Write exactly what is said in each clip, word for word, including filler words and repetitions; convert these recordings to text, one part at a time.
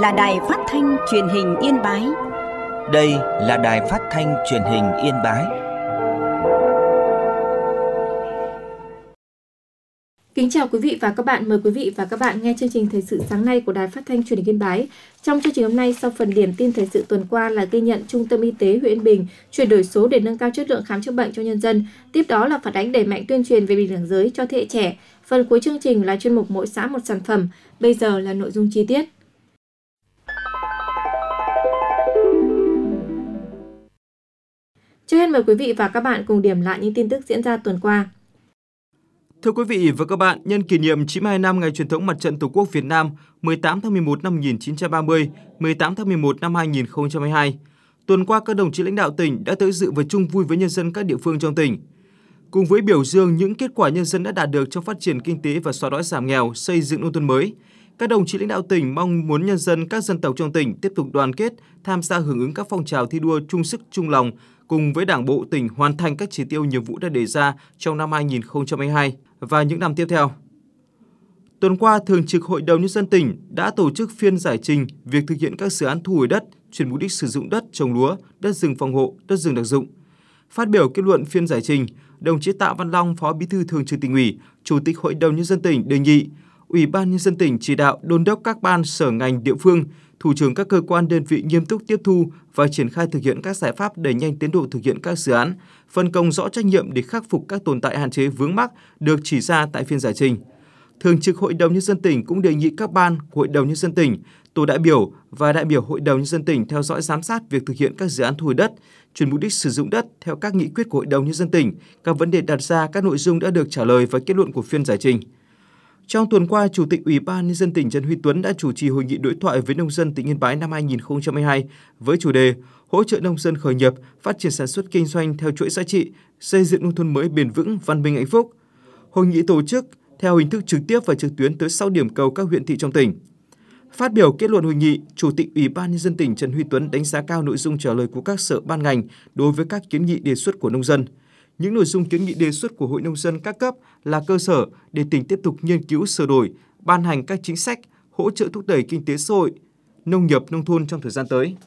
là Đài Phát thanh Truyền hình Yên Bái. Đây là Đài Phát thanh Truyền hình Yên Bái. Kính chào quý vị và các bạn, mời quý vị và các bạn nghe chương trình Thời sự sáng nay của Đài Phát thanh Truyền hình Yên Bái. Trong chương trình hôm nay, sau phần điểm tin thời sự tuần qua là ghi nhận Trung tâm Y tế huyện Yên Bình chuyển đổi số để nâng cao chất lượng khám chữa bệnh cho nhân dân. Tiếp đó là phản ánh đẩy mạnh tuyên truyền về bình đẳng giới cho thế hệ trẻ. Phần cuối chương trình là chuyên mục Mỗi xã một sản phẩm. Bây giờ là nội dung chi tiết. Trước hết mời quý vị và các bạn cùng điểm lại những tin tức diễn ra tuần qua. Thưa quý vị và các bạn, nhân kỷ niệm chín mươi hai năm ngày truyền thống Mặt trận Tổ quốc Việt Nam mười tám tháng mười một năm một nghìn chín trăm ba mươi, mười tám tháng mười một năm hai nghìn không trăm hai mươi hai, tuần qua các đồng chí lãnh đạo tỉnh đã tới dự và chung vui với nhân dân các địa phương trong tỉnh. Cùng với biểu dương những kết quả nhân dân đã đạt được trong phát triển kinh tế và xóa đói giảm nghèo, xây dựng nông thôn mới, các đồng chí lãnh đạo tỉnh mong muốn nhân dân các dân tộc trong tỉnh tiếp tục đoàn kết, tham gia hưởng ứng các phong trào thi đua chung sức chung lòng, cùng với Đảng bộ tỉnh hoàn thành các chỉ tiêu nhiệm vụ đã đề ra trong năm hai nghìn không trăm hai mươi hai và những năm tiếp theo. Tuần qua, Thường trực Hội đồng Nhân dân tỉnh đã tổ chức phiên giải trình việc thực hiện các dự án thu hồi đất, chuyển mục đích sử dụng đất trồng lúa, đất rừng phòng hộ, đất rừng đặc dụng. Phát biểu kết luận phiên giải trình, đồng chí Tạ Văn Long, Phó Bí thư Thường trực Tỉnh ủy, Chủ tịch Hội đồng Nhân dân tỉnh đề nghị Ủy ban Nhân dân tỉnh chỉ đạo đôn đốc các ban sở ngành địa phương, thủ trưởng các cơ quan đơn vị nghiêm túc tiếp thu và triển khai thực hiện các giải pháp đẩy nhanh tiến độ thực hiện các dự án, phân công rõ trách nhiệm để khắc phục các tồn tại hạn chế vướng mắc được chỉ ra tại phiên giải trình. Thường trực Hội đồng Nhân dân tỉnh cũng đề nghị các ban của Hội đồng Nhân dân tỉnh, tổ đại biểu và đại biểu Hội đồng Nhân dân tỉnh theo dõi giám sát việc thực hiện các dự án thu hồi đất, chuyển mục đích sử dụng đất theo các nghị quyết của Hội đồng Nhân dân tỉnh, các vấn đề đặt ra, các nội dung đã được trả lời và kết luận của phiên giải trình. Trong tuần qua, Chủ tịch Ủy ban Nhân dân tỉnh Trần Huy Tuấn đã chủ trì hội nghị đối thoại với nông dân tỉnh Yên Bái năm hai nghìn không trăm hai mươi hai với chủ đề hỗ trợ nông dân khởi nghiệp, phát triển sản xuất kinh doanh theo chuỗi giá trị, xây dựng nông thôn mới bền vững, văn minh hạnh phúc. Hội nghị tổ chức theo hình thức trực tiếp và trực tuyến tới sáu điểm cầu các huyện thị trong tỉnh. Phát biểu kết luận hội nghị, Chủ tịch Ủy ban Nhân dân tỉnh Trần Huy Tuấn đánh giá cao nội dung trả lời của các sở ban ngành đối với các kiến nghị đề xuất của nông dân. Những nội dung kiến nghị đề xuất của Hội nông dân các cấp là cơ sở để tỉnh tiếp tục nghiên cứu sửa đổi, ban hành các chính sách hỗ trợ thúc đẩy kinh tế xã hội, nông nghiệp nông thôn trong thời gian tới.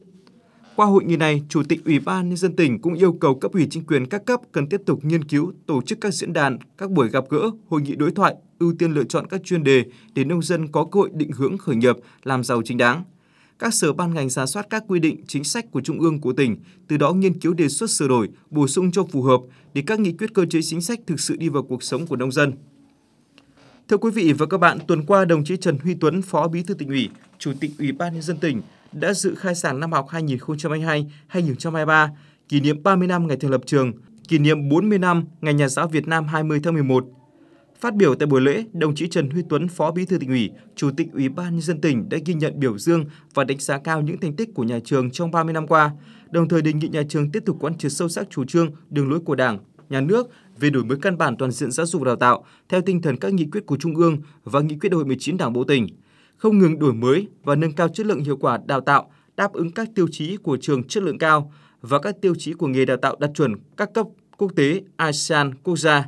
Qua hội nghị này, Chủ tịch Ủy ban Nhân dân tỉnh cũng yêu cầu cấp ủy chính quyền các cấp cần tiếp tục nghiên cứu, tổ chức các diễn đàn, các buổi gặp gỡ, hội nghị đối thoại, ưu tiên lựa chọn các chuyên đề để nông dân có cơ hội định hướng khởi nghiệp, làm giàu chính đáng. Các sở ban ngành rà soát các quy định, chính sách của Trung ương của tỉnh, từ đó nghiên cứu đề xuất sửa đổi, bổ sung cho phù hợp để các nghị quyết cơ chế chính sách thực sự đi vào cuộc sống của nông dân. Thưa quý vị và các bạn, tuần qua đồng chí Trần Huy Tuấn, Phó Bí thư Tỉnh ủy, Chủ tịch Ủy ban Nhân dân tỉnh đã dự khai giảng năm học hai nghìn không trăm hai mươi hai hai nghìn không trăm hai mươi ba, kỷ niệm ba mươi năm ngày thành lập trường, kỷ niệm bốn mươi năm ngày Nhà giáo Việt Nam hai mươi tháng mười một. Phát biểu tại buổi lễ, đồng chí Trần Huy Tuấn, Phó Bí thư Tỉnh ủy, Chủ tịch Ủy ban Nhân dân tỉnh đã ghi nhận, biểu dương và đánh giá cao những thành tích của nhà trường trong ba mươi năm qua, đồng thời đề nghị nhà trường tiếp tục quán triệt sâu sắc chủ trương, đường lối của Đảng, Nhà nước về đổi mới căn bản toàn diện giáo dục đào tạo theo tinh thần các nghị quyết của Trung ương và nghị quyết Đại hội mười chín Đảng bộ tỉnh, không ngừng đổi mới và nâng cao chất lượng hiệu quả đào tạo, đáp ứng các tiêu chí của trường chất lượng cao và các tiêu chí của nghề đào tạo đạt chuẩn các cấp quốc tế, a sê an, quốc gia.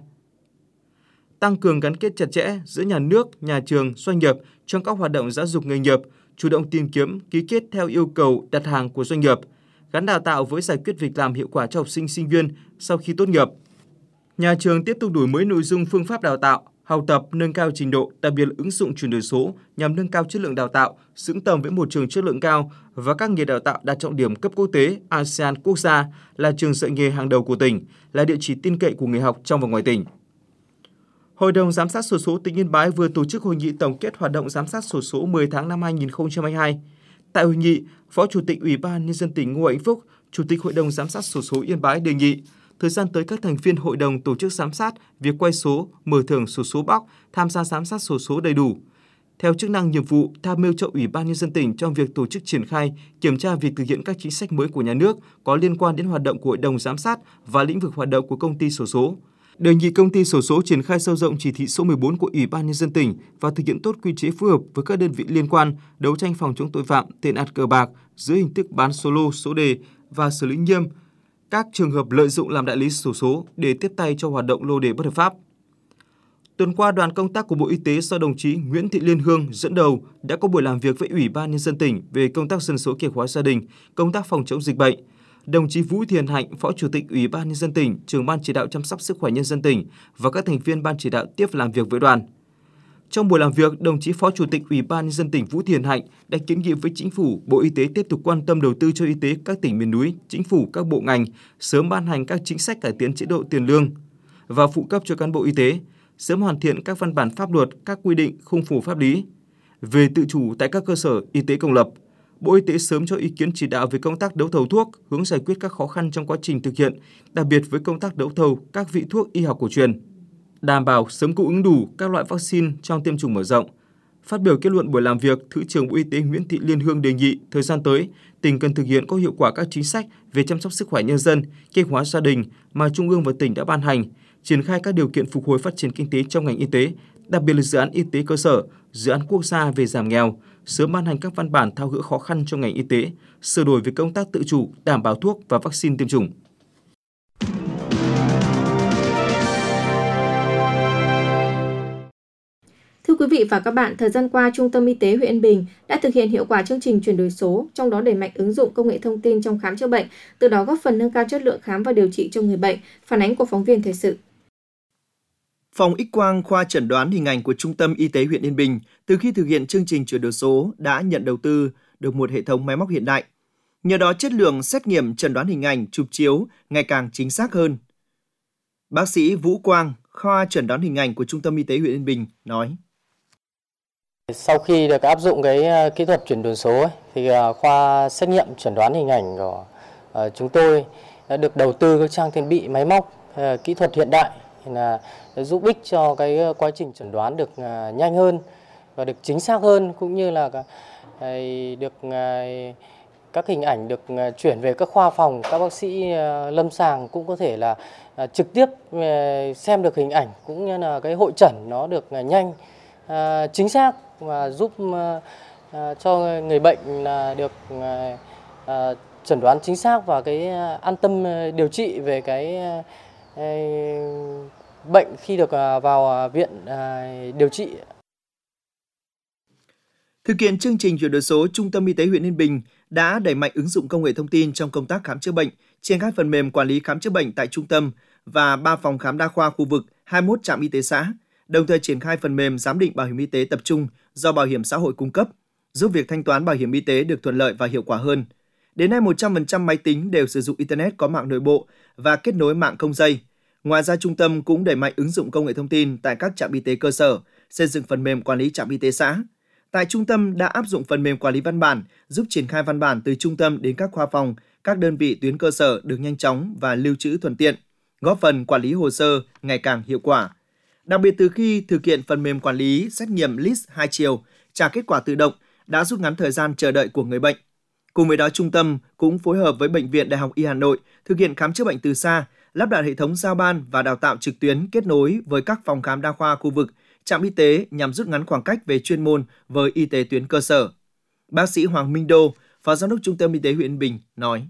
Tăng cường gắn kết chặt chẽ giữa nhà nước, nhà trường, doanh nghiệp trong các hoạt động giáo dục nghề nghiệp, chủ động tìm kiếm, ký kết theo yêu cầu đặt hàng của doanh nghiệp, gắn đào tạo với giải quyết việc làm hiệu quả cho học sinh, sinh viên sau khi tốt nghiệp. Nhà trường tiếp tục đổi mới nội dung, phương pháp đào tạo, học tập, nâng cao trình độ, đặc biệt là ứng dụng chuyển đổi số nhằm nâng cao chất lượng đào tạo, xứng tầm với một trường chất lượng cao và các nghề đào tạo đạt trọng điểm cấp quốc tế, a sê an, quốc gia, là trường dạy nghề hàng đầu của tỉnh, là địa chỉ tin cậy của người học trong và ngoài tỉnh. Hội đồng Giám sát sổ số tỉnh Yên Bái vừa tổ chức hội nghị tổng kết hoạt động giám sát sổ số mười tháng năm hai nghìn không trăm hai mươi hai. Tại hội nghị, Phó Chủ tịch Ủy ban Nhân dân tỉnh Ngô Hạnh Phúc, Chủ tịch Hội đồng Giám sát sổ số Yên Bái đề nghị thời gian tới các thành viên hội đồng tổ chức giám sát việc quay số, mở thưởng sổ số bóc, tham gia giám sát sổ số đầy đủ. Theo chức năng nhiệm vụ, tham mưu cho Ủy ban Nhân dân tỉnh trong việc tổ chức triển khai, kiểm tra việc thực hiện các chính sách mới của nhà nước có liên quan đến hoạt động của hội đồng giám sát và lĩnh vực hoạt động của công ty sổ số. Đề nghị công ty sổ số triển khai sâu rộng chỉ thị số mười bốn của Ủy ban Nhân dân tỉnh và thực hiện tốt quy chế phối hợp với các đơn vị liên quan đấu tranh phòng chống tội phạm, tệ nạn cờ bạc dưới hình thức bán số lô, số đề và xử lý nghiêm các trường hợp lợi dụng làm đại lý sổ số để tiếp tay cho hoạt động lô đề bất hợp pháp. Tuần qua, đoàn công tác của Bộ Y tế do đồng chí Nguyễn Thị Liên Hương dẫn đầu đã có buổi làm việc với Ủy ban Nhân dân tỉnh về công tác dân số kế hoạch hóa gia đình, công tác phòng chống dịch bệnh. Đồng chí Vũ Thiền Hạnh, Phó Chủ tịch Ủy ban Nhân dân tỉnh, trưởng ban chỉ đạo chăm sóc sức khỏe nhân dân tỉnh và các thành viên ban chỉ đạo tiếp làm việc với đoàn. Trong buổi làm việc, đồng chí Phó Chủ tịch Ủy ban Nhân dân tỉnh Vũ Thiền Hạnh đã kiến nghị với Chính phủ, Bộ Y tế tiếp tục quan tâm đầu tư cho y tế các tỉnh miền núi, Chính phủ, các bộ ngành sớm ban hành các chính sách cải tiến chế độ tiền lương và phụ cấp cho cán bộ y tế, sớm hoàn thiện các văn bản pháp luật, các quy định khung khổ pháp lý về tự chủ tại các cơ sở y tế công lập. Bộ Y tế sớm cho ý kiến chỉ đạo về công tác đấu thầu thuốc, hướng giải quyết các khó khăn trong quá trình thực hiện, đặc biệt với công tác đấu thầu các vị thuốc y học cổ truyền, đảm bảo sớm cung ứng đủ các loại vaccine trong tiêm chủng mở rộng. Phát biểu kết luận buổi làm việc, Thứ trưởng Bộ Y tế Nguyễn Thị Liên Hương đề nghị thời gian tới, tỉnh cần thực hiện có hiệu quả các chính sách về chăm sóc sức khỏe nhân dân, kế hoạch hóa gia đình mà Trung ương và tỉnh đã ban hành, triển khai các điều kiện phục hồi phát triển kinh tế trong ngành y tế, đặc biệt là dự án y tế cơ sở, dự án quốc gia về giảm nghèo, sớm ban hành các văn bản tháo gỡ khó khăn cho ngành y tế, sửa đổi về công tác tự chủ, đảm bảo thuốc và vaccine tiêm chủng. Thưa quý vị và các bạn, thời gian qua, Trung tâm Y tế huyện Yên Bình đã thực hiện hiệu quả chương trình chuyển đổi số, trong đó đẩy mạnh ứng dụng công nghệ thông tin trong khám chữa bệnh, từ đó góp phần nâng cao chất lượng khám và điều trị cho người bệnh. Phản ánh của phóng viên thời sự. Phòng X-quang khoa chẩn đoán hình ảnh của Trung tâm Y tế huyện Yên Bình từ khi thực hiện chương trình chuyển đổi số đã nhận đầu tư được một hệ thống máy móc hiện đại. Nhờ đó, chất lượng xét nghiệm chẩn đoán hình ảnh chụp chiếu ngày càng chính xác hơn. Bác sĩ Vũ Quang, khoa chẩn đoán hình ảnh của Trung tâm Y tế huyện Yên Bình nói: Sau khi được áp dụng cái kỹ thuật chuyển đổi số ấy, thì khoa xét nghiệm chẩn đoán hình ảnh của chúng tôi đã được đầu tư các trang thiết bị máy móc kỹ thuật hiện đại là giúp ích cho cái quá trình chẩn đoán được nhanh hơn và được chính xác hơn, cũng như là được các hình ảnh được chuyển về các khoa phòng, các bác sĩ lâm sàng cũng có thể là trực tiếp xem được hình ảnh, cũng như là cái hội chẩn nó được nhanh, chính xác và giúp cho người bệnh là được chẩn đoán chính xác và cái an tâm điều trị về cái bệnh khi được vào viện điều trị. Thực hiện chương trình chuyển đổi số, Trung tâm Y tế huyện Yên Bình đã đẩy mạnh ứng dụng công nghệ thông tin trong công tác khám chữa bệnh, triển khai phần mềm quản lý khám chữa bệnh tại trung tâm và ba phòng khám đa khoa khu vực, hai mươi mốt trạm y tế xã, đồng thời triển khai phần mềm giám định bảo hiểm y tế tập trung do Bảo hiểm xã hội cung cấp, giúp việc thanh toán bảo hiểm y tế được thuận lợi và hiệu quả hơn. Đến nay, một trăm phần trăm máy tính đều sử dụng Internet có mạng nội bộ và kết nối mạng không dây. Ngoài ra, trung tâm cũng đẩy mạnh ứng dụng công nghệ thông tin tại các trạm y tế cơ sở, xây dựng phần mềm quản lý trạm y tế xã. Tại trung tâm đã áp dụng phần mềm quản lý văn bản, giúp triển khai văn bản từ trung tâm đến các khoa phòng, các đơn vị tuyến cơ sở được nhanh chóng và lưu trữ thuận tiện, góp phần quản lý hồ sơ ngày càng hiệu quả. Đặc biệt, từ khi thực hiện phần mềm quản lý xét nghiệm lờ i ét hai chiều, trả kết quả tự động đã rút ngắn thời gian chờ đợi của người bệnh. Cùng với đó, trung tâm cũng phối hợp với Bệnh viện Đại học Y Hà Nội thực hiện khám chữa bệnh từ xa, lắp đặt hệ thống giao ban và đào tạo trực tuyến kết nối với các phòng khám đa khoa khu vực, trạm y tế nhằm rút ngắn khoảng cách về chuyên môn với y tế tuyến cơ sở. Bác sĩ Hoàng Minh Đô, Phó Giám đốc Trung tâm Y tế huyện Yên Bình nói: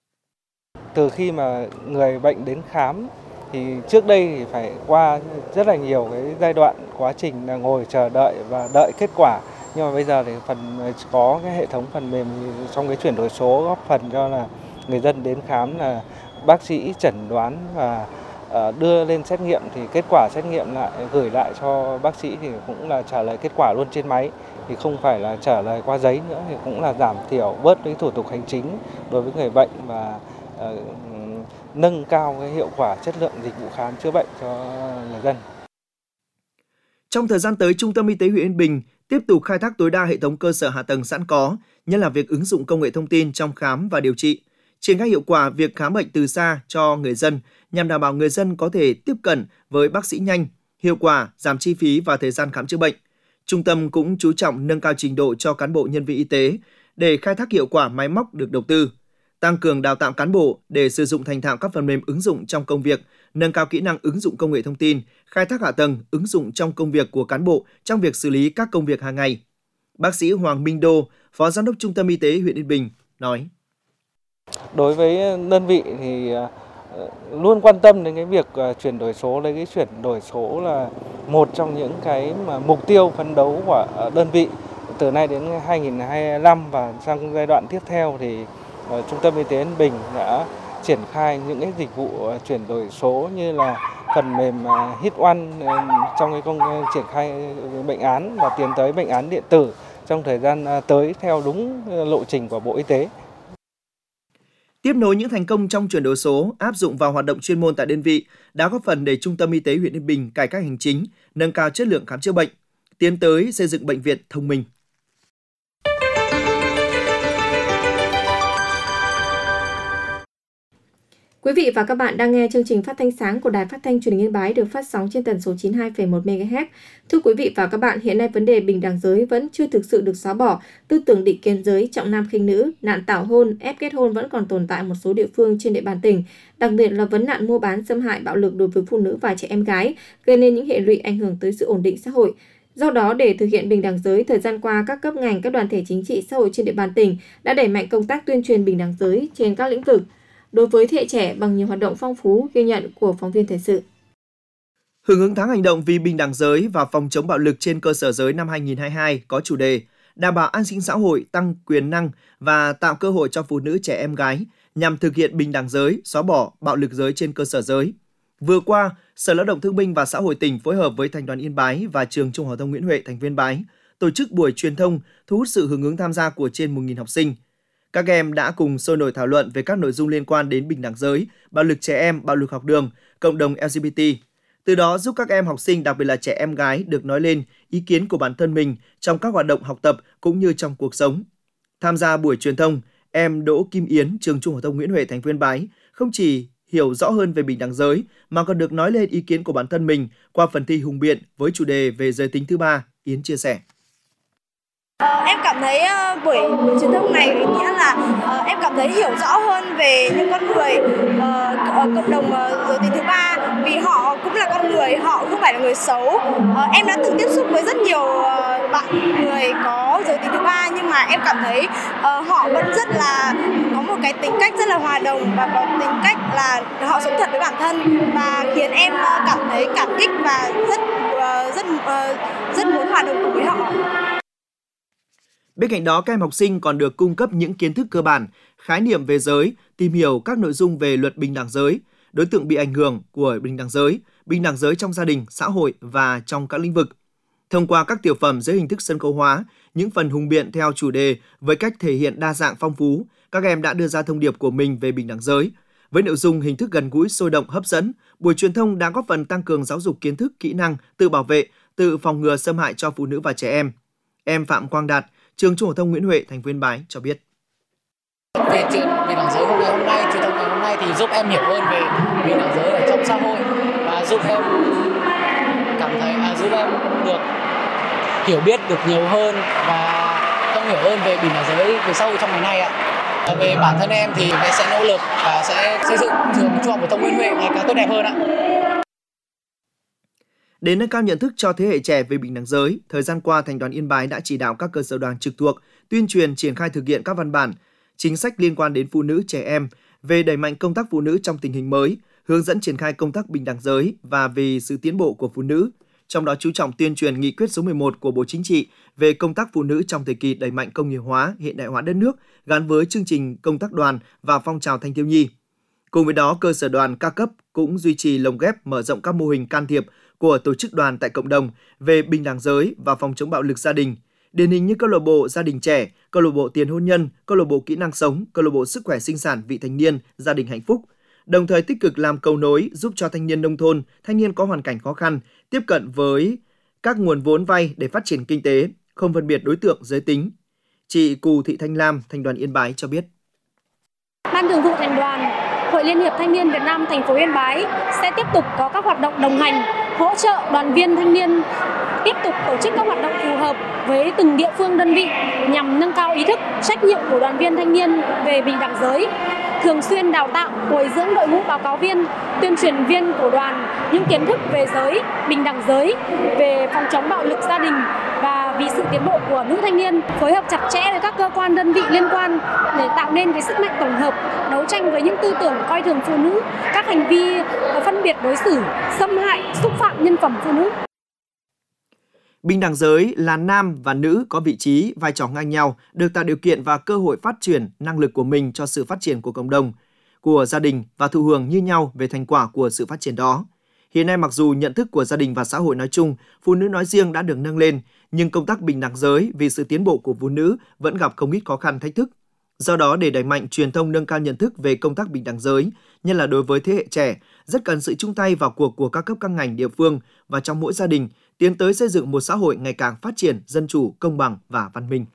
Từ khi mà người bệnh đến khám thì trước đây thì phải qua rất là nhiều cái giai đoạn quá trình là ngồi chờ đợi và đợi kết quả. Nhưng mà bây giờ thì phần có cái hệ thống phần mềm trong cái chuyển đổi số góp phần cho là người dân đến khám là bác sĩ chẩn đoán và đưa lên xét nghiệm thì kết quả xét nghiệm lại gửi lại cho bác sĩ thì cũng là trả lời kết quả luôn trên máy, thì không phải là trả lời qua giấy nữa, thì cũng là giảm thiểu bớt cái thủ tục hành chính đối với người bệnh và uh, nâng cao cái hiệu quả chất lượng dịch vụ khám chữa bệnh cho người dân. Trong thời gian tới, Trung tâm Y tế huyện Yên Bình tiếp tục khai thác tối đa hệ thống cơ sở hạ tầng sẵn có, nhất là việc ứng dụng công nghệ thông tin trong khám và điều trị, triển khai hiệu quả việc khám bệnh từ xa cho người dân nhằm đảm bảo người dân có thể tiếp cận với bác sĩ nhanh, hiệu quả, giảm chi phí và thời gian khám chữa bệnh. Trung tâm cũng chú trọng nâng cao trình độ cho cán bộ nhân viên y tế để khai thác hiệu quả máy móc được đầu tư, tăng cường đào tạo cán bộ để sử dụng thành thạo các phần mềm ứng dụng trong công việc, nâng cao kỹ năng ứng dụng công nghệ thông tin, khai thác hạ tầng ứng dụng trong công việc của cán bộ trong việc xử lý các công việc hàng ngày. Bác sĩ Hoàng Minh Đô, Phó Giám đốc Trung tâm Y tế huyện Yên Bình nói: Đối với đơn vị thì luôn quan tâm đến cái việc chuyển đổi số. Lấy cái chuyển đổi số là một trong những cái mà mục tiêu phấn đấu của đơn vị từ nay đến hai nghìn không trăm hai mươi lăm, và sang giai đoạn tiếp theo thì Trung tâm Y tế Yên Bình đã triển khai những cái dịch vụ chuyển đổi số như là phần mềm Hit One trong cái công triển khai bệnh án và tiến tới bệnh án điện tử trong thời gian tới theo đúng lộ trình của Bộ Y tế. Tiếp nối những thành công trong chuyển đổi số áp dụng vào hoạt động chuyên môn tại đơn vị đã góp phần để Trung tâm Y tế huyện Yên Bình cải cách hành chính, nâng cao chất lượng khám chữa bệnh, tiến tới xây dựng bệnh viện thông minh. Quý vị và các bạn đang nghe chương trình phát thanh sáng của Đài Phát thanh Truyền hình Yên Bái được phát sóng trên tần số chín mươi hai phẩy một mê ga héc. Thưa quý vị và các bạn, hiện nay vấn đề bình đẳng giới vẫn chưa thực sự được xóa bỏ, tư tưởng định kiến giới, trọng nam khinh nữ, nạn tảo hôn, ép kết hôn vẫn còn tồn tại một số địa phương trên địa bàn tỉnh, đặc biệt là vấn nạn mua bán, xâm hại, bạo lực đối với phụ nữ và trẻ em gái, gây nên những hệ lụy ảnh hưởng tới sự ổn định xã hội. Do đó, để thực hiện bình đẳng giới, thời gian qua các cấp ngành, các đoàn thể chính trị xã hội trên địa bàn tỉnh đã đẩy mạnh công tác tuyên truyền bình đẳng giới trên các lĩnh vực. Đối với thế hệ trẻ bằng nhiều hoạt động phong phú, ghi nhận của phóng viên thời sự. Hưởng ứng tháng hành động vì bình đẳng giới và phòng chống bạo lực trên cơ sở giới năm hai nghìn không trăm hai mươi hai có chủ đề đảm bảo an sinh xã hội, tăng quyền năng và tạo cơ hội cho phụ nữ, trẻ em gái nhằm thực hiện bình đẳng giới, xóa bỏ bạo lực giới trên cơ sở giới. Vừa qua, Sở Lao động Thương binh và Xã hội tỉnh phối hợp với Thành đoàn Yên Bái và Trường Trung học phổ thông Nguyễn Huệ, thành phố Yên Bái tổ chức buổi truyền thông thu hút sự hưởng ứng tham gia của trên một nghìn học sinh. Các em đã cùng sôi nổi thảo luận về các nội dung liên quan đến bình đẳng giới, bạo lực trẻ em, bạo lực học đường, cộng đồng lờ giê bê tê. Từ đó giúp các em học sinh, đặc biệt là trẻ em gái, được nói lên ý kiến của bản thân mình trong các hoạt động học tập cũng như trong cuộc sống. Tham gia buổi truyền thông, em Đỗ Kim Yến, Trường Trung học phổ thông Nguyễn Huệ, thành phố Yên Bái không chỉ hiểu rõ hơn về bình đẳng giới mà còn được nói lên ý kiến của bản thân mình qua phần thi hùng biện với chủ đề về giới tính thứ ba. Yến chia sẻ. Uh, em cảm thấy uh, buổi, buổi truyền thông này ý nghĩa là uh, em cảm thấy hiểu rõ hơn về những con người uh, cộng đồng uh, giới tính thứ ba, vì họ cũng là con người, họ không phải là người xấu. Uh, em đã từng tiếp xúc với rất nhiều uh, bạn người có giới tính thứ ba, nhưng mà em cảm thấy uh, họ vẫn rất là có một cái tính cách rất là hòa đồng và có tính cách là họ sống thật với bản thân, và khiến em uh, cảm thấy cảm kích và rất uh, rất uh, rất muốn hòa đồng cùng với họ. Bên cạnh đó, các em học sinh còn được cung cấp những kiến thức cơ bản, khái niệm về giới, tìm hiểu các nội dung về luật bình đẳng giới, đối tượng bị ảnh hưởng của bình đẳng giới, bình đẳng giới trong gia đình, xã hội và trong các lĩnh vực. Thông qua các tiểu phẩm dưới hình thức sân khấu hóa, những phần hùng biện theo chủ đề với cách thể hiện đa dạng phong phú, các em đã đưa ra thông điệp của mình về bình đẳng giới. Với nội dung hình thức gần gũi, sôi động, hấp dẫn, buổi truyền thông đã góp phần tăng cường giáo dục kiến thức, kỹ năng, tự bảo vệ, tự phòng ngừa xâm hại cho phụ nữ và trẻ em. Em Phạm Quang Đạt, Trường Trung học phổ thông Nguyễn Huệ, thành phố Yên Bái cho biết. Về chuyện bình đẳng giới hôm nay, hôm nay truyền thông ngày hôm nay thì giúp em hiểu hơn về bình đẳng giới ở trong xã hội và giúp em cảm thấy à, giúp em được hiểu biết được nhiều hơn và thông hiểu hơn về bình đẳng giới về xã hội trong ngày nay ạ. Về bản thân em thì em sẽ nỗ lực và sẽ xây dựng trường Trung học phổ thông Nguyễn Huệ ngày càng tốt đẹp hơn ạ. Để nâng cao nhận thức cho thế hệ trẻ về bình đẳng giới, thời gian qua, Thành đoàn Yên Bái đã chỉ đạo các cơ sở đoàn trực thuộc tuyên truyền triển khai thực hiện các văn bản, chính sách liên quan đến phụ nữ, trẻ em về đẩy mạnh công tác phụ nữ trong tình hình mới, hướng dẫn triển khai công tác bình đẳng giới và vì sự tiến bộ của phụ nữ. Trong đó chú trọng tuyên truyền nghị quyết số mười một của Bộ Chính trị về công tác phụ nữ trong thời kỳ đẩy mạnh công nghiệp hóa, hiện đại hóa đất nước gắn với chương trình công tác đoàn và phong trào thanh thiếu nhi. Cùng với đó, cơ sở đoàn các cấp cũng duy trì lồng ghép mở rộng các mô hình can thiệp của tổ chức đoàn tại cộng đồng về bình đẳng giới và phòng chống bạo lực gia đình, điển hình như câu lạc bộ gia đình trẻ, câu lạc bộ tiền hôn nhân, câu lạc bộ kỹ năng sống, câu lạc bộ sức khỏe sinh sản vị thành niên, gia đình hạnh phúc. Đồng thời tích cực làm cầu nối giúp cho thanh niên nông thôn, thanh niên có hoàn cảnh khó khăn tiếp cận với các nguồn vốn vay để phát triển kinh tế, không phân biệt đối tượng giới tính. Chị Cù Thị Thanh Lam, Thành đoàn Yên Bái cho biết. Ban Thường vụ Thành đoàn, Hội Liên hiệp Thanh niên Việt Nam thành phố Yên Bái sẽ tiếp tục có các hoạt động đồng hành, hỗ trợ đoàn viên thanh niên tiếp tục tổ chức các hoạt động phù hợp với từng địa phương đơn vị nhằm nâng cao ý thức, trách nhiệm của đoàn viên thanh niên về bình đẳng giới, thường xuyên đào tạo, bồi dưỡng đội ngũ báo cáo viên, tuyên truyền viên của đoàn những kiến thức về giới, bình đẳng giới, về phòng chống bạo lực gia đình và vì sự tiến bộ của nữ thanh niên, phối hợp chặt chẽ với các cơ quan đơn vị liên quan để tạo nên cái sức mạnh tổng hợp, đấu tranh với những tư tưởng coi thường phụ nữ, các hành vi phân biệt đối xử, xâm hại, xúc phạm nhân phẩm phụ nữ. Bình đẳng giới là nam và nữ có vị trí, vai trò ngang nhau, được tạo điều kiện và cơ hội phát triển năng lực của mình cho sự phát triển của cộng đồng, của gia đình và thụ hưởng như nhau về thành quả của sự phát triển đó. Hiện nay mặc dù nhận thức của gia đình và xã hội nói chung, phụ nữ nói riêng đã được nâng lên, nhưng công tác bình đẳng giới vì sự tiến bộ của phụ nữ vẫn gặp không ít khó khăn thách thức. Do đó, để đẩy mạnh truyền thông nâng cao nhận thức về công tác bình đẳng giới, nhất là đối với thế hệ trẻ, rất cần sự chung tay vào cuộc của các cấp các ngành địa phương và trong mỗi gia đình, tiến tới xây dựng một xã hội ngày càng phát triển, dân chủ, công bằng và văn minh.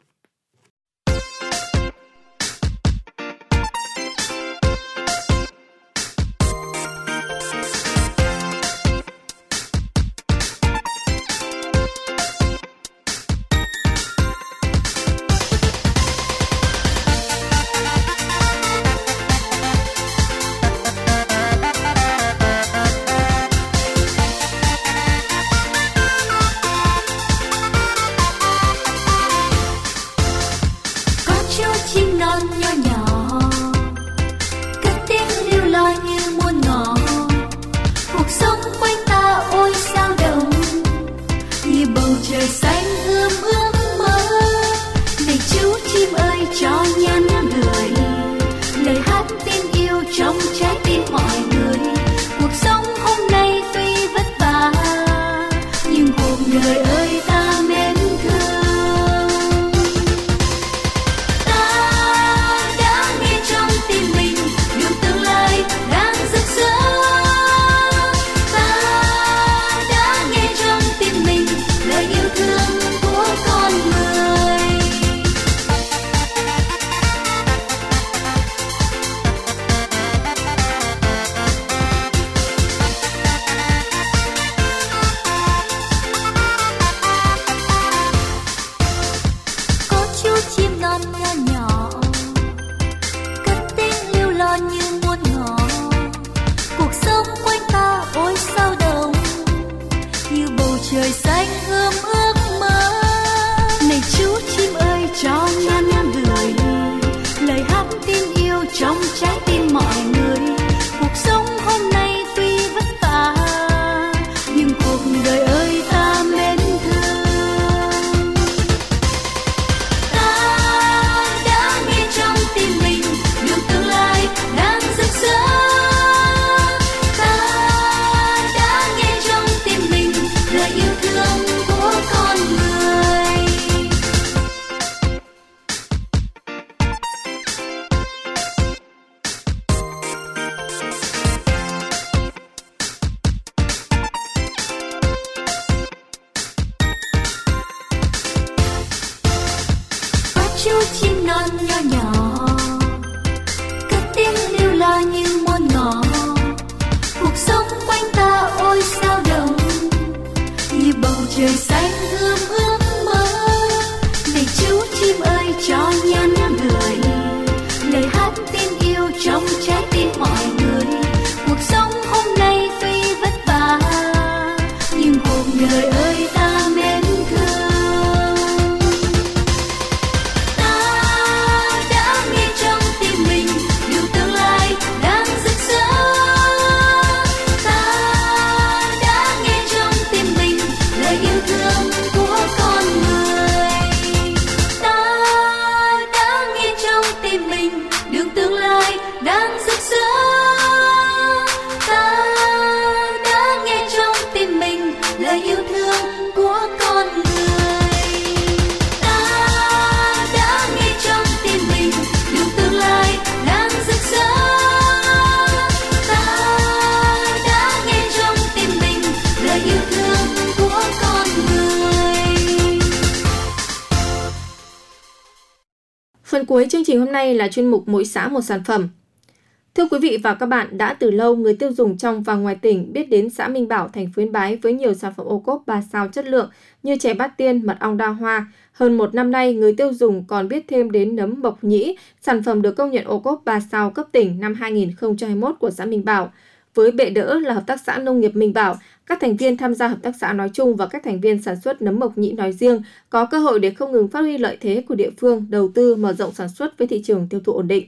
Phần cuối chương trình hôm nay là chuyên mục Mỗi xã một sản phẩm. Thưa quý vị và các bạn, đã từ lâu người tiêu dùng trong và ngoài tỉnh biết đến xã Minh Bảo, thành phố Yên Bái với nhiều sản phẩm ô cốp ba sao chất lượng như chè bát tiên, mật ong đa hoa. Hơn một năm nay, người tiêu dùng còn biết thêm đến nấm mộc nhĩ, sản phẩm được công nhận ô cốp ba sao cấp tỉnh năm hai nghìn không trăm hai mươi mốt của xã Minh Bảo. Với bệ đỡ là Hợp tác xã Nông nghiệp Minh Bảo, các thành viên tham gia hợp tác xã nói chung và các thành viên sản xuất nấm mộc nhĩ nói riêng có cơ hội để không ngừng phát huy lợi thế của địa phương, đầu tư mở rộng sản xuất với thị trường tiêu thụ ổn định.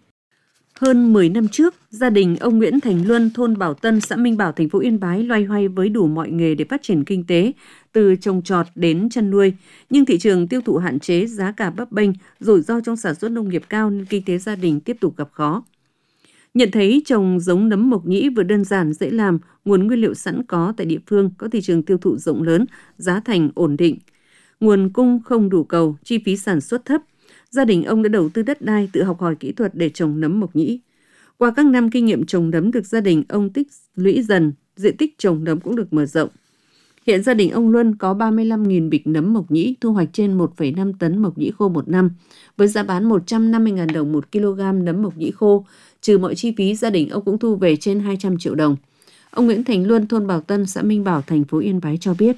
Hơn mười năm trước, gia đình ông Nguyễn Thành Luân, thôn Bảo Tân, xã Minh Bảo, thành phố Yên Bái loay hoay với đủ mọi nghề để phát triển kinh tế, từ trồng trọt đến chăn nuôi. Nhưng thị trường tiêu thụ hạn chế, giá cả bấp bênh, rủi ro trong sản xuất nông nghiệp cao nên kinh tế gia đình tiếp tục gặp khó. Nhận thấy trồng giống nấm mộc nhĩ vừa đơn giản, dễ làm, nguồn nguyên liệu sẵn có tại địa phương, có thị trường tiêu thụ rộng lớn, giá thành ổn định. Nguồn cung không đủ cầu, chi phí sản xuất thấp. Gia đình ông đã đầu tư đất đai, tự học hỏi kỹ thuật để trồng nấm mộc nhĩ. Qua các năm kinh nghiệm trồng nấm được gia đình ông tích lũy dần, diện tích trồng nấm cũng được mở rộng. Hiện gia đình ông Luân có ba mươi lăm nghìn bịch nấm mộc nhĩ, thu hoạch trên một phẩy năm tấn mộc nhĩ khô một năm, với giá bán một trăm năm mươi nghìn đồng một kg nấm mộc nhĩ khô. Trừ mọi chi phí, gia đình ông cũng thu về trên hai trăm triệu đồng. Ông Nguyễn Thành Luân, thôn Bảo Tân, xã Minh Bảo, thành phố Yên Bái cho biết.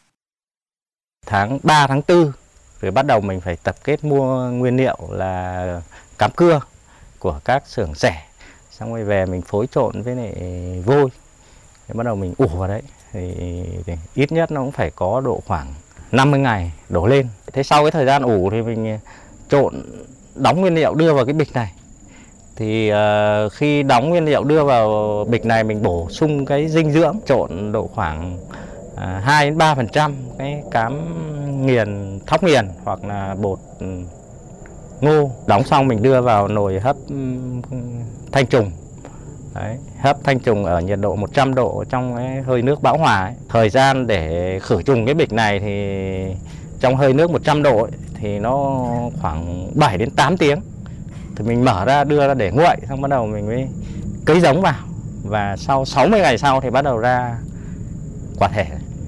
Tháng ba, tháng tư, rồi bắt đầu mình phải tập kết mua nguyên liệu là cám cưa của các xưởng rẻ. Xong rồi về mình phối trộn với lại vôi. Rồi bắt đầu mình ủ vào đấy. Thì, thì ít nhất nó cũng phải có độ khoảng năm mươi ngày đổ lên. Thế sau cái thời gian ủ thì mình trộn, đóng nguyên liệu đưa vào cái bịch này. Thì uh, khi đóng nguyên liệu đưa vào bịch này mình bổ sung cái dinh dưỡng, trộn độ khoảng uh, hai đến ba phần trăm cái cám nghiền, thóc nghiền hoặc là bột um, ngô. Đóng xong mình đưa vào nồi hấp um, thanh trùng. Đấy, hấp thanh trùng ở nhiệt độ một trăm độ trong cái hơi nước bão hòa ấy. Thời gian để khử trùng cái bịch này thì trong hơi nước một trăm độ ấy, thì nó khoảng bảy đến tám tiếng. Thì mình mở ra đưa ra để nguội, xong bắt đầu mình mới cấy giống vào. Và sau sáu mươi ngày sau thì bắt đầu ra quả thể.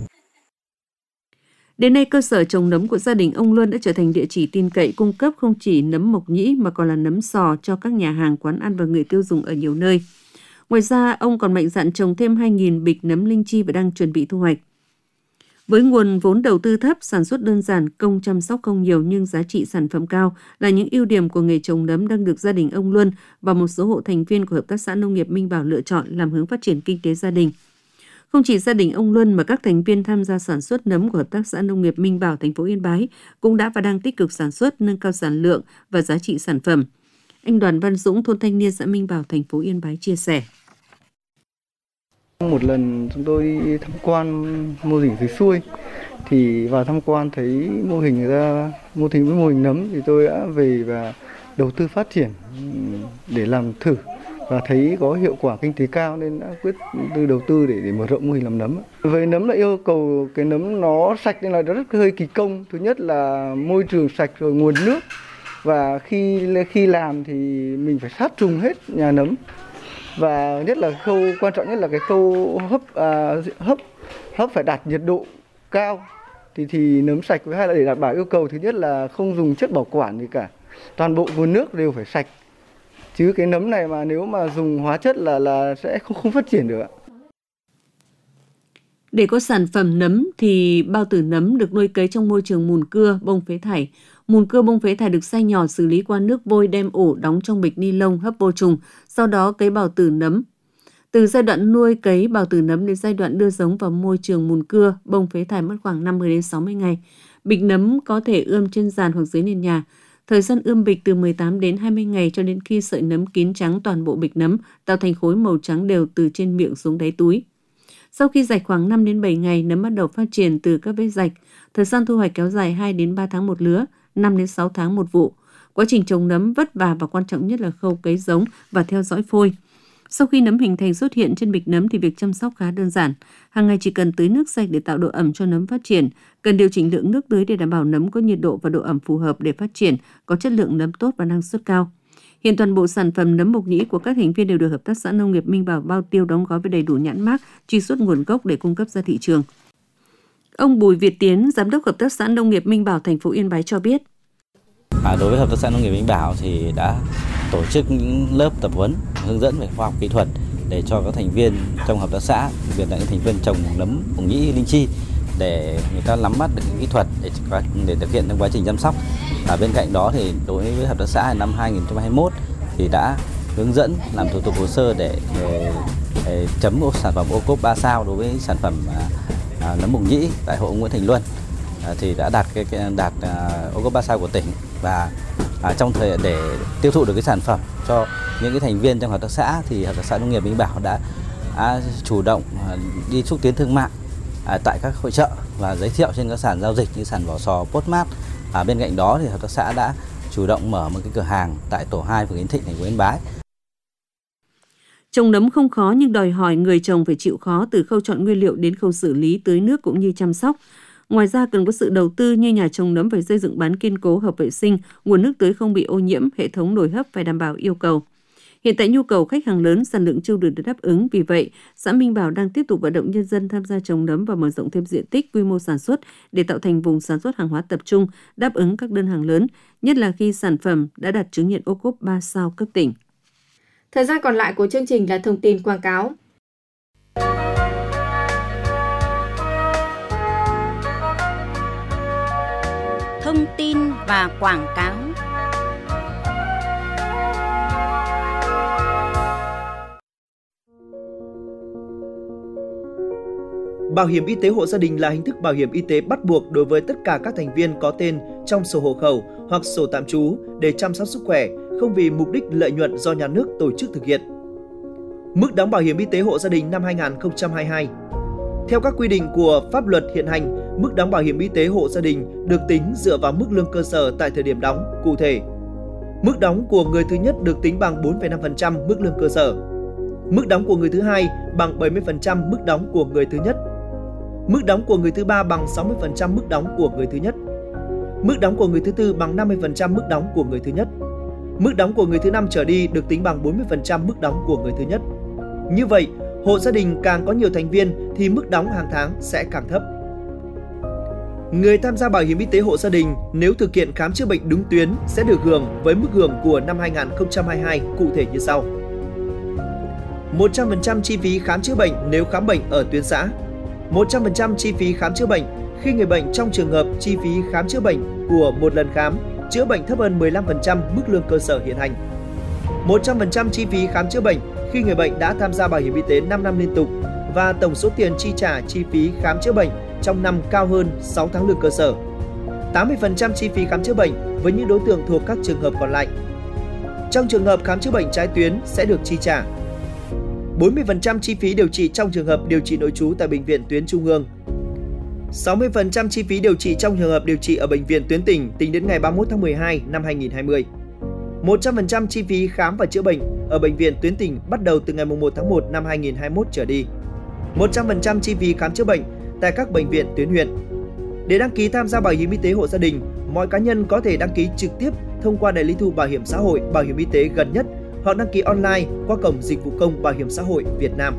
Đến nay, cơ sở trồng nấm của gia đình ông Luân đã trở thành địa chỉ tin cậy cung cấp không chỉ nấm mộc nhĩ mà còn là nấm sò cho các nhà hàng, quán ăn và người tiêu dùng ở nhiều nơi. Ngoài ra, ông còn mạnh dạn trồng thêm hai nghìn bịch nấm linh chi và đang chuẩn bị thu hoạch. Với nguồn vốn đầu tư thấp, sản xuất đơn giản, công chăm sóc không nhiều nhưng giá trị sản phẩm cao là những ưu điểm của nghề trồng nấm đang được gia đình ông Luân và một số hộ thành viên của Hợp tác xã Nông nghiệp Minh Bảo lựa chọn làm hướng phát triển kinh tế gia đình. Không chỉ gia đình ông Luân mà các thành viên tham gia sản xuất nấm của Hợp tác xã Nông nghiệp Minh Bảo thành phố Yên Bái cũng đã và đang tích cực sản xuất, nâng cao sản lượng và giá trị sản phẩm. Anh Đoàn Văn Dũng, thôn Thanh Niên, xã Minh Bảo, thành phố Yên Bái chia sẻ. Một lần chúng tôi tham quan mô hình dưới xuôi thì vào tham quan thấy mô hình người ta mô hình với mô hình nấm thì tôi đã về và đầu tư phát triển để làm thử và thấy có hiệu quả kinh tế cao nên đã quyết tư đầu tư để để mở rộng mô hình làm nấm. Về nấm là yêu cầu cái nấm nó sạch nên là rất hơi kỳ công. Thứ nhất là môi trường sạch rồi nguồn nước, và khi khi làm thì mình phải sát trùng hết nhà nấm. Và nhất là khâu quan trọng nhất là cái khâu hấp à, hấp hấp phải đạt nhiệt độ cao thì thì nấm sạch. Với hai là để đảm bảo yêu cầu thứ nhất là không dùng chất bảo quản gì cả, toàn bộ nguồn nước đều phải sạch, chứ cái nấm này mà nếu mà dùng hóa chất là là sẽ không không phát triển được ạ. Để có sản phẩm nấm thì bao tử nấm được nuôi cấy trong môi trường mùn cưa, bông phế thải. Mùn cưa, bông phế thải được xay nhỏ, xử lý qua nước vôi, đem ủ, đóng trong bịch ni lông, hấp vô trùng, sau đó cấy bào tử nấm. Từ giai đoạn nuôi cấy bào tử nấm đến giai đoạn đưa giống vào môi trường mùn cưa, bông phế thải mất khoảng năm mươi đến sáu mươi ngày. Bịch nấm có thể ươm trên giàn hoặc dưới nền nhà. Thời gian ươm bịch từ mười tám đến hai mươi ngày cho đến khi sợi nấm kín trắng toàn bộ bịch nấm, tạo thành khối màu trắng đều từ trên miệng xuống đáy túi. Sau khi rạch khoảng năm đến bảy ngày, nấm bắt đầu phát triển từ các vết rạch. Thời gian thu hoạch kéo dài hai đến ba tháng một lứa, năm đến sáu tháng một vụ. Quá trình trồng nấm vất vả và quan trọng nhất là khâu cấy giống và theo dõi phôi. Sau khi nấm hình thành xuất hiện trên bịch nấm thì việc chăm sóc khá đơn giản. Hàng ngày chỉ cần tưới nước sạch để tạo độ ẩm cho nấm phát triển. Cần điều chỉnh lượng nước tưới để đảm bảo nấm có nhiệt độ và độ ẩm phù hợp để phát triển, có chất lượng nấm tốt và năng suất cao. Hiện toàn bộ sản phẩm nấm mộc nhĩ của các thành viên đều được Hợp tác xã Nông nghiệp Minh Bảo bao tiêu, đóng gói với đầy đủ nhãn mác, truy xuất nguồn gốc để cung cấp ra thị trường. Ông Bùi Việt Tiến, Giám đốc Hợp tác xã Nông nghiệp Minh Bảo thành phố Yên Bái cho biết. À, đối với Hợp tác xã Nông nghiệp Minh Bảo thì đã tổ chức những lớp tập huấn hướng dẫn về khoa học kỹ thuật để cho các thành viên trong hợp tác xã, đặc biệt là những thành viên trồng nấm ủng nhĩ linh chi để người ta nắm bắt được những kỹ thuật để để thực hiện trong quá trình chăm sóc. Và bên cạnh đó thì đối với hợp tác xã năm hai nghìn không trăm hai mươi mốt thì đã hướng dẫn làm thủ tục hồ sơ để, để, để chấm sản phẩm ô cốp ba sao đối với sản phẩm à, nấm ủng nhĩ tại hộ Nguyễn Thành Luân à, thì đã đạt cái, cái đạt à, ô cốp ba sao của tỉnh. Và à, trong thời để tiêu thụ được cái sản phẩm cho những cái thành viên trong hợp tác xã thì hợp tác xã nông nghiệp Minh Bảo đã, đã chủ động à, đi xúc tiến thương mại à, tại các hội chợ và giới thiệu trên các sàn giao dịch như sàn vỏ sò, Postmart. À, bên cạnh đó thì hợp tác xã đã chủ động mở một cái cửa hàng tại tổ hai phường Yên Thịnh, thành phố Yên Bái. Trồng nấm không khó nhưng đòi hỏi người trồng phải chịu khó từ khâu chọn nguyên liệu đến khâu xử lý, tưới nước cũng như chăm sóc. Ngoài ra cần có sự đầu tư như nhà trồng nấm phải xây dựng bán kiên cố, hợp vệ sinh, nguồn nước tưới không bị ô nhiễm, hệ thống nồi hấp phải đảm bảo yêu cầu. Hiện tại nhu cầu khách hàng lớn, sản lượng chưa được đáp ứng, vì vậy xã Minh Bảo đang tiếp tục vận động nhân dân tham gia trồng nấm và mở rộng thêm diện tích, quy mô sản xuất để tạo thành vùng sản xuất hàng hóa tập trung, đáp ứng các đơn hàng lớn, nhất là khi sản phẩm đã đạt chứng nhận ô cốp ba sao cấp tỉnh. Thời gian còn lại của chương trình là thông tin quảng cáo. Thông tin và quảng cáo. Bảo hiểm y tế hộ gia đình là hình thức bảo hiểm y tế bắt buộc đối với tất cả các thành viên có tên trong sổ hộ khẩu hoặc sổ tạm trú để chăm sóc sức khỏe, không vì mục đích lợi nhuận do nhà nước tổ chức thực hiện. Mức đóng bảo hiểm y tế hộ gia đình năm hai nghìn không trăm hai mươi hai. Theo các quy định của pháp luật hiện hành, mức đóng bảo hiểm y tế hộ gia đình được tính dựa vào mức lương cơ sở tại thời điểm đóng. Cụ thể, mức đóng của người thứ nhất được tính bằng bốn phẩy năm phần trăm mức lương cơ sở. Mức đóng của người thứ hai bằng bảy mươi phần trăm mức đóng của người thứ nhất. Mức đóng của người thứ ba bằng sáu mươi phần trăm mức đóng của người thứ nhất. Mức đóng của người thứ tư bằng năm mươi phần trăm mức đóng của người thứ nhất. Mức đóng của người thứ năm trở đi được tính bằng bốn mươi phần trăm mức đóng của người thứ nhất. Như vậy, hộ gia đình càng có nhiều thành viên thì mức đóng hàng tháng sẽ càng thấp. Người tham gia bảo hiểm y tế hộ gia đình nếu thực hiện khám chữa bệnh đúng tuyến sẽ được hưởng với mức hưởng của năm hai nghìn không trăm hai mươi hai cụ thể như sau. một trăm phần trăm chi phí khám chữa bệnh nếu khám bệnh ở tuyến xã. một trăm phần trăm chi phí khám chữa bệnh khi người bệnh trong trường hợp chi phí khám chữa bệnh của một lần khám chữa bệnh thấp hơn mười lăm phần trăm mức lương cơ sở hiện hành. một trăm phần trăm chi phí khám chữa bệnh khi người bệnh đã tham gia bảo hiểm y tế năm năm liên tục và tổng số tiền chi trả chi phí khám chữa bệnh trong năm cao hơn sáu tháng lương cơ sở. tám mươi phần trăm chi phí khám chữa bệnh với những đối tượng thuộc các trường hợp còn lại. Trong trường hợp khám chữa bệnh trái tuyến sẽ được chi trả bốn mươi phần trăm chi phí điều trị trong trường hợp điều trị nội trú tại bệnh viện tuyến trung ương, sáu mươi phần trăm chi phí điều trị trong trường hợp điều trị ở bệnh viện tuyến tỉnh tính đến ngày ba mươi mốt tháng mười hai năm hai nghìn không trăm hai mươi. một trăm phần trăm chi phí khám và chữa bệnh ở bệnh viện tuyến tỉnh bắt đầu từ ngày mùng một tháng một năm hai nghìn không trăm hai mươi mốt trở đi. một trăm phần trăm chi phí khám chữa bệnh tại các bệnh viện tuyến huyện. Để đăng ký tham gia bảo hiểm y tế hộ gia đình, mọi cá nhân có thể đăng ký trực tiếp thông qua đại lý thu bảo hiểm xã hội, bảo hiểm y tế gần nhất hoặc đăng ký online qua cổng dịch vụ công bảo hiểm xã hội Việt Nam.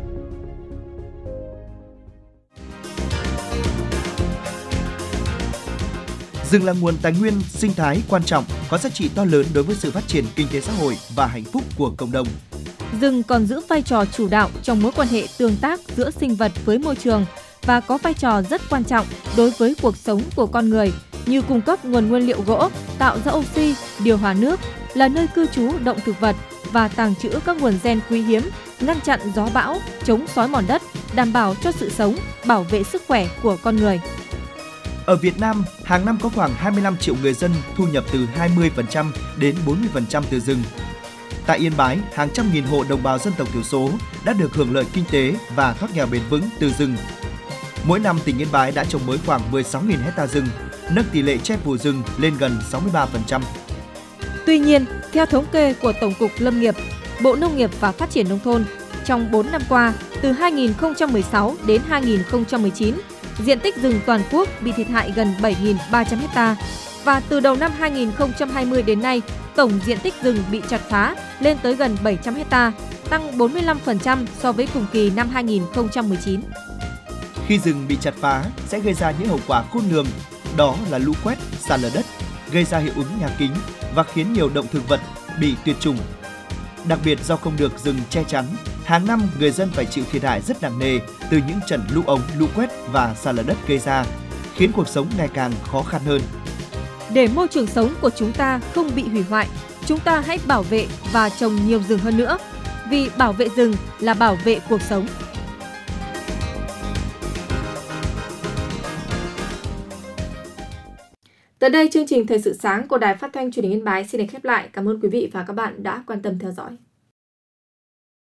Rừng là nguồn tài nguyên sinh thái quan trọng, có giá trị to lớn đối với sự phát triển kinh tế xã hội và hạnh phúc của cộng đồng. Rừng còn giữ vai trò chủ đạo trong mối quan hệ tương tác giữa sinh vật với môi trường và có vai trò rất quan trọng đối với cuộc sống của con người, như cung cấp nguồn nguyên liệu gỗ, tạo ra oxy, điều hòa nước, là nơi cư trú động thực vật và tàng trữ các nguồn gen quý hiếm, ngăn chặn gió bão, chống xói mòn đất, đảm bảo cho sự sống, bảo vệ sức khỏe của con người. Ở Việt Nam, hàng năm có khoảng hai mươi lăm triệu người dân thu nhập từ hai mươi phần trăm đến bốn mươi phần trăm từ rừng. Tại Yên Bái, hàng trăm nghìn hộ đồng bào dân tộc thiểu số đã được hưởng lợi kinh tế và thoát nghèo bền vững từ rừng. Mỗi năm, tỉnh Yên Bái đã trồng mới khoảng mười sáu nghìn hecta rừng, nâng tỷ lệ che phủ rừng lên gần sáu mươi ba phần trăm. Tuy nhiên, theo thống kê của Tổng cục Lâm nghiệp, Bộ Nông nghiệp và Phát triển Nông thôn, trong bốn năm qua, từ hai nghìn không trăm mười sáu đến hai nghìn không trăm mười chín, diện tích rừng toàn quốc bị thiệt hại gần bảy nghìn ba trăm hecta và từ đầu năm hai nghìn không trăm hai mươi đến nay, tổng diện tích rừng bị chặt phá lên tới gần bảy trăm hecta, tăng bốn mươi lăm phần trăm so với cùng kỳ năm hai nghìn không trăm mười chín. Khi rừng bị chặt phá sẽ gây ra những hậu quả khôn lường, đó là lũ quét, sạt lở đất, gây ra hiệu ứng nhà kính và khiến nhiều động thực vật bị tuyệt chủng. Đặc biệt do không được rừng che chắn, hàng năm người dân phải chịu thiệt hại rất nặng nề từ những trận lũ ống, lũ quét và sạt lở đất gây ra, khiến cuộc sống ngày càng khó khăn hơn. Để môi trường sống của chúng ta không bị hủy hoại, chúng ta hãy bảo vệ và trồng nhiều rừng hơn nữa, vì bảo vệ rừng là bảo vệ cuộc sống. Tới đây, chương trình Thời sự sáng của Đài Phát thanh Truyền hình Yên Bái xin được khép lại. Cảm ơn quý vị và các bạn đã quan tâm theo dõi.